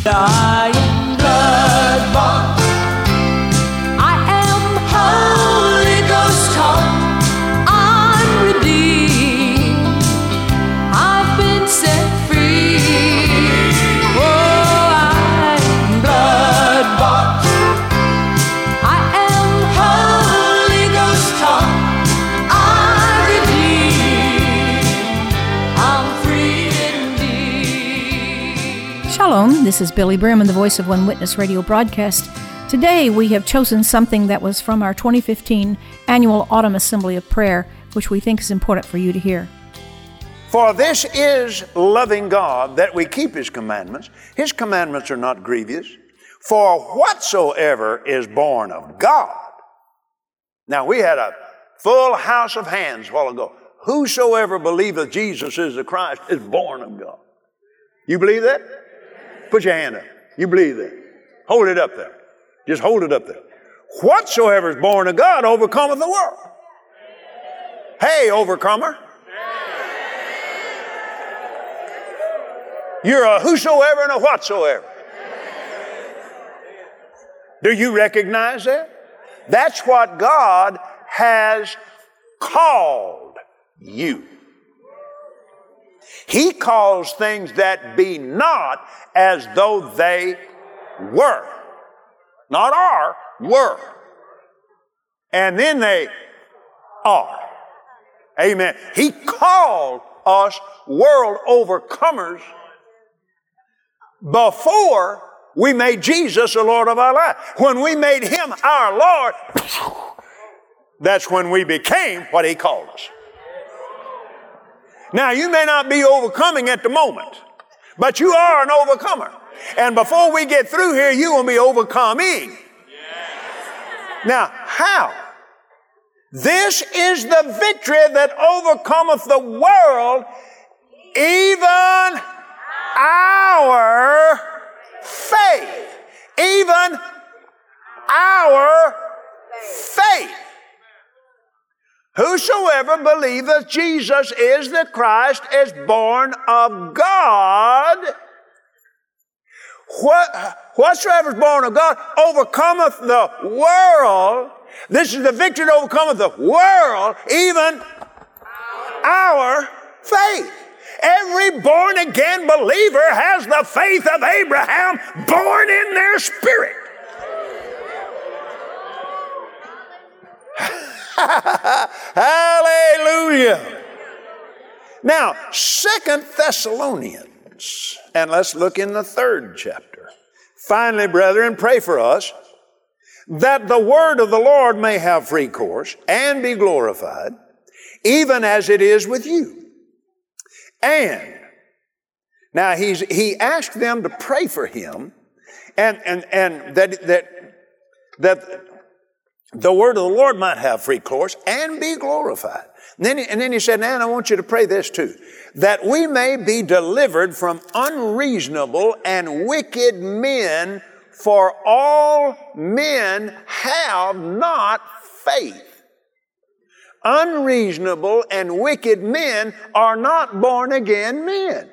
I am blood-bought. I am Holy Ghost taught. I'm redeemed. I've been set free. Oh, I am blood-bought. I am Holy Ghost taught. I'm redeemed. I'm free indeed. Shalom, this is Billy Bremen, the voice of One Witness radio broadcast. Today we have chosen something that was from our 2015 annual Autumn Assembly of Prayer, which we think is important for you to hear. For this is loving God, that we keep His commandments. His commandments are not grievous. For whatsoever is born of God. Now, we had a full house of hands a while ago. Whosoever believeth Jesus is the Christ is born of God. You believe that? Put your hand up. You believe that? Hold it up there. Just hold it up there. Whatsoever is born of God overcometh the world. Hey, overcomer. You're a whosoever and a whatsoever. Do you recognize that? That's what God has called you. He calls things that be not as though they were. Not are, were. And then they are. Amen. He called us world overcomers before we made Jesus the Lord of our life. When we made Him our Lord, that's when we became what He called us. Now, you may not be overcoming at the moment, but you are an overcomer. And before we get through here, you will be overcoming. Now, how? This is the victory that overcometh the world, even our faith. Even our faith. Whosoever believeth Jesus is the Christ is born of God. Whatsoever is born of God overcometh the world. This is the victory that overcometh the world, even our faith. Every born-again believer has the faith of Abraham born in their spirit. Hallelujah. Now, 2 Thessalonians, and let's look in the 3rd chapter. Finally, brethren, pray for us, that the word of the Lord may have free course and be glorified, even as it is with you. And now he asked them to pray for him, and that the word of the Lord might have free course and be glorified. And then he said, and I want you to pray this too, that we may be delivered from unreasonable and wicked men, for all men have not faith. Unreasonable and wicked men are not born again men.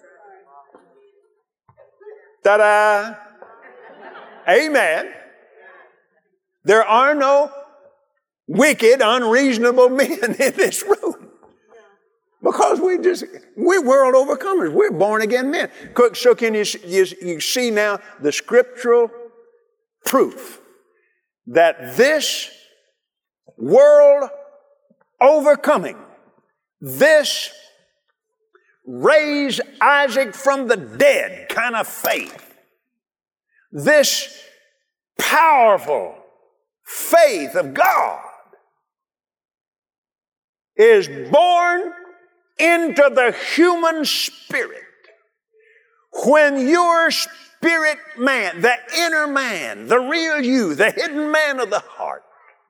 Ta-da! Amen. There are no wicked, unreasonable men in this room. Because we're world overcomers. We're born again men. So can you see now the scriptural proof that this world overcoming, this raise Isaac from the dead kind of faith, this powerful faith of God is born into the human spirit. When your spirit man, the inner man, the real you, the hidden man of the heart,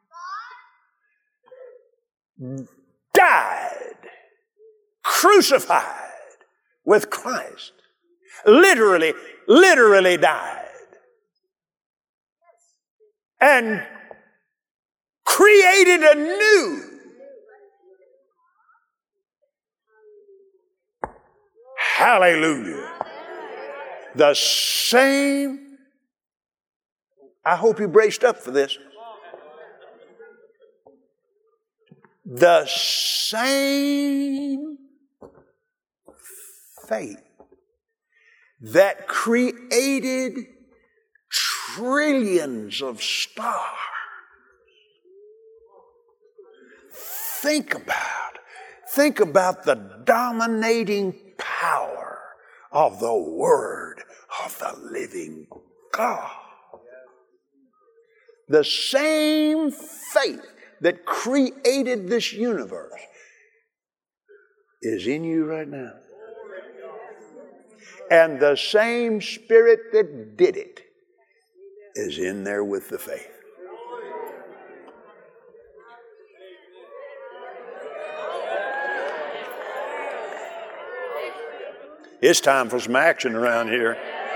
died, crucified with Christ, literally died, and created anew. Hallelujah. The same, I hope you braced up for this. The same faith that created trillions of stars. Think about the dominating power of the Word of the living God. The same faith that created this universe is in you right now. And the same Spirit that did it is in there with the faith. It's time for some action around here.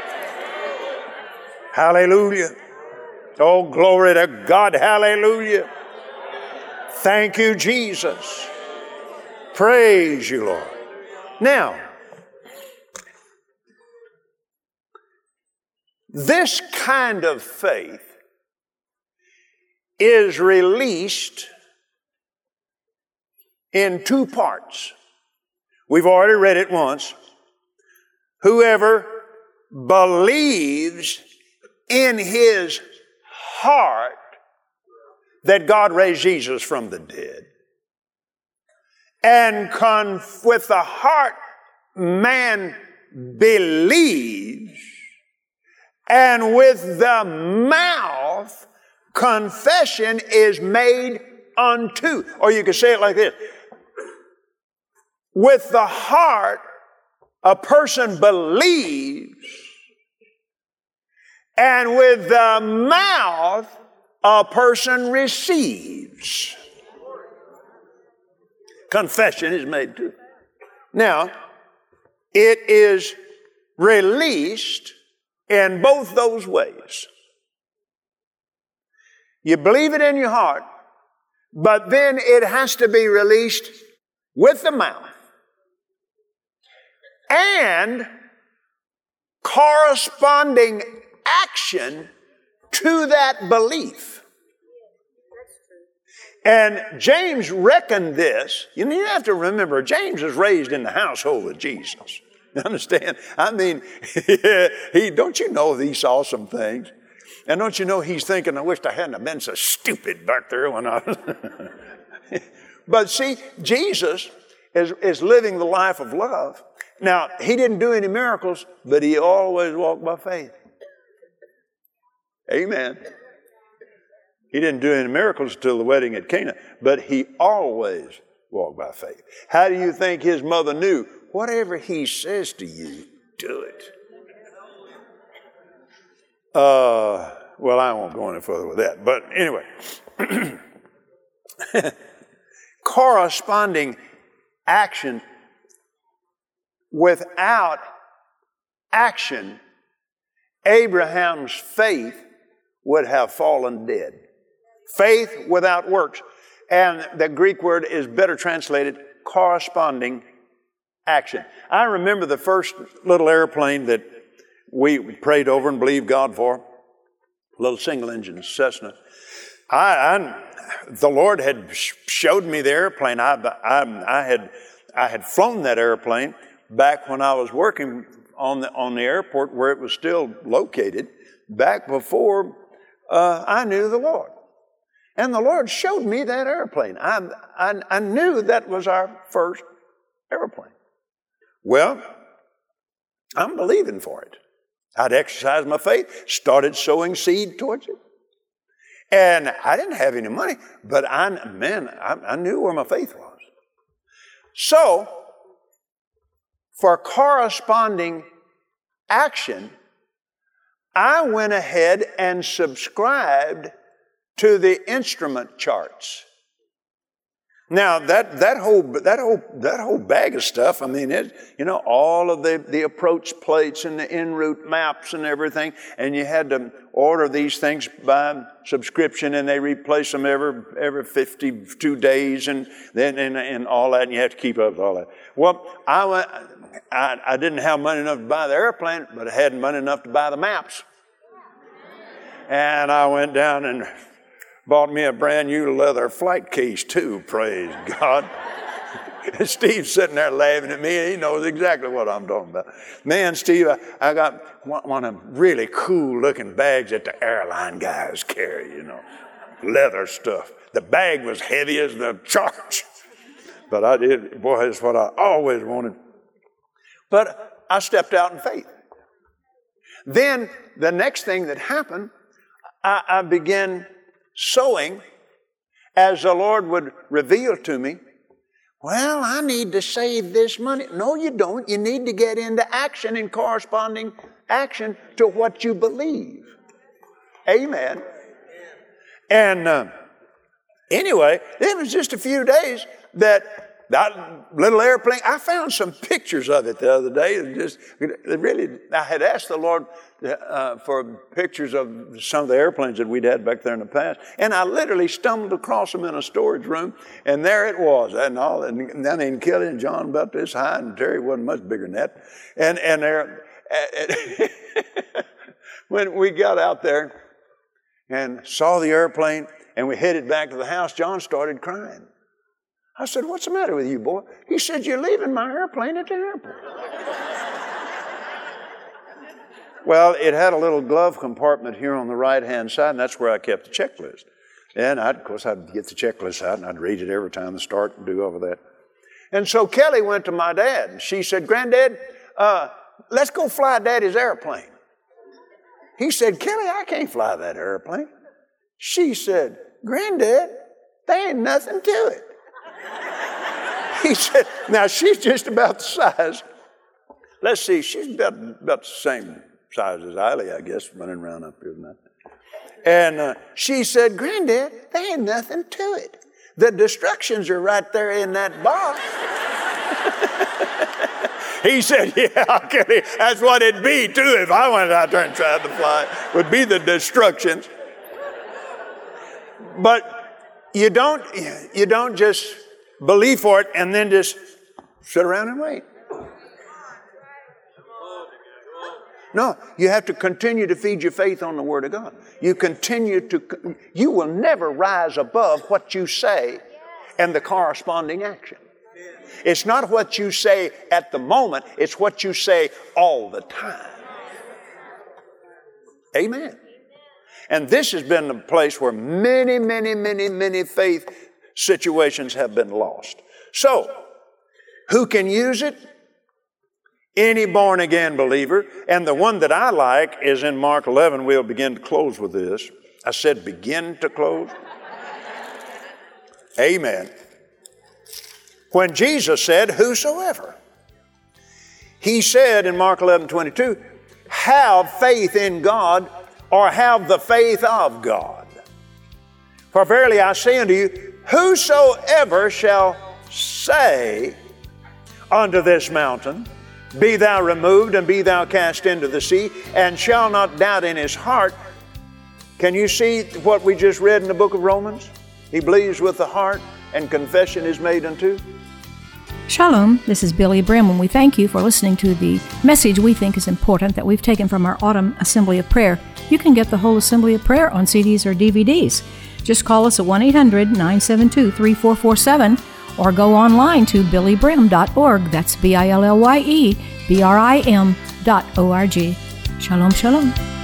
Hallelujah. Oh, glory to God. Hallelujah. Thank you, Jesus. Praise you, Lord. Now, this kind of faith is released in two parts. We've already read it once. Whoever believes in his heart that God raised Jesus from the dead, and with the heart man believes, and with the mouth confession is made unto. Or you could say it like this. With the heart a person believes, and with the mouth a person receives. Confession is made too. Now, it is released in both those ways. You believe it in your heart, but then it has to be released with the mouth and corresponding action to that belief. And James reckoned this. You have to remember, James was raised in the household of Jesus. You understand? I mean, don't you know he saw some things? And don't you know he's thinking, I wish I hadn't been so stupid back there when I was... But see, Jesus is living the life of love. Now, he didn't do any miracles, but he always walked by faith. Amen. He didn't do any miracles until the wedding at Cana, but he always walked by faith. How do you think his mother knew? Whatever he says to you, do it. Well, I won't go any further with that. But anyway, corresponding action. Without action, Abraham's faith would have fallen dead. Faith without works. And the Greek word is better translated corresponding action. I remember the first little airplane that we prayed over and believed God for, a little single-engine Cessna. The Lord had showed me the airplane. I had flown that airplane back when I was working on the airport where it was still located, back before I knew the Lord. And the Lord showed me that airplane. I knew that was our first airplane. Well, I'm believing for it. I'd exercised my faith, started sowing seed towards it. And I didn't have any money, but I knew where my faith was. So, for corresponding action, I went ahead and subscribed to the instrument charts. Now that whole bag of stuff, I mean, all of the approach plates and the en route maps and everything, and you had to order these things by subscription, and they replace them every 52 days, and then and all that, and you have to keep up with all that. Well, I didn't have money enough to buy the airplane, but I had money enough to buy the maps. And I went down and bought me a brand new leather flight case too, praise God. Steve's sitting there laughing at me. He knows exactly what I'm talking about. Man, Steve, I got one of them really cool looking bags that the airline guys carry, you know, leather stuff. The bag was heavy as the charge. But I did, boy, that's what I always wanted. But I stepped out in faith. Then the next thing that happened, I began sowing as the Lord would reveal to me, well, I need to save this money. No, you don't. You need to get into action and corresponding action to what you believe. Amen. And anyway, it was just a few days that little airplane, I found some pictures of it the other day. I had asked the Lord for pictures of some of the airplanes that we'd had back there in the past. And I literally stumbled across them in a storage room, and there it was. And then Kelly and John about this high, and Terry wasn't much bigger than that. And there, when we got out there and saw the airplane, and we headed back to the house, John started crying. I said, what's the matter with you, boy? He said, you're leaving my airplane at the airport. Well, it had a little glove compartment here on the right-hand side, and that's where I kept the checklist. And of course, I'd get the checklist out, and I'd read it every time I start and do over that. And so Kelly went to my dad, and she said, Granddad, let's go fly Daddy's airplane. He said, Kelly, I can't fly that airplane. She said, Granddad, there ain't nothing to it. He said, now she's just about the size. Let's see, she's about the same size as Eiley, I guess, running around up here tonight. And she said, Granddad, there ain't nothing to it. The destructions are right there in that box. He said, yeah, Kelly, that's what it'd be too if I went out there and tried to fly. Would be the destructions. But you don't just believe for it and then just sit around and wait. No, you have to continue to feed your faith on the Word of God. You will never rise above what you say and the corresponding action. It's not what you say at the moment, it's what you say all the time. Amen. And this has been the place where many faith situations have been lost. So, who can use it? Any born-again believer. And the one that I like is in Mark 11. We'll begin to close with this. I said begin to close. Amen. When Jesus said, whosoever. He said in Mark 11:22, have faith in God, or have the faith of God. For verily I say unto you, whosoever shall say unto this mountain, be thou removed and be thou cast into the sea, and shall not doubt in his heart. Can you see what we just read in the book of Romans? He believes with the heart, and confession is made unto. Shalom, this is Billy Brim, and we thank you for listening to the message we think is important that we've taken from our Autumn Assembly of Prayer. You can get the whole Assembly of Prayer on CDs or DVDs. Just call us at 1-800-972-3447 or go online to billybrim.org. That's BILLYEBRIM.org. Shalom, shalom.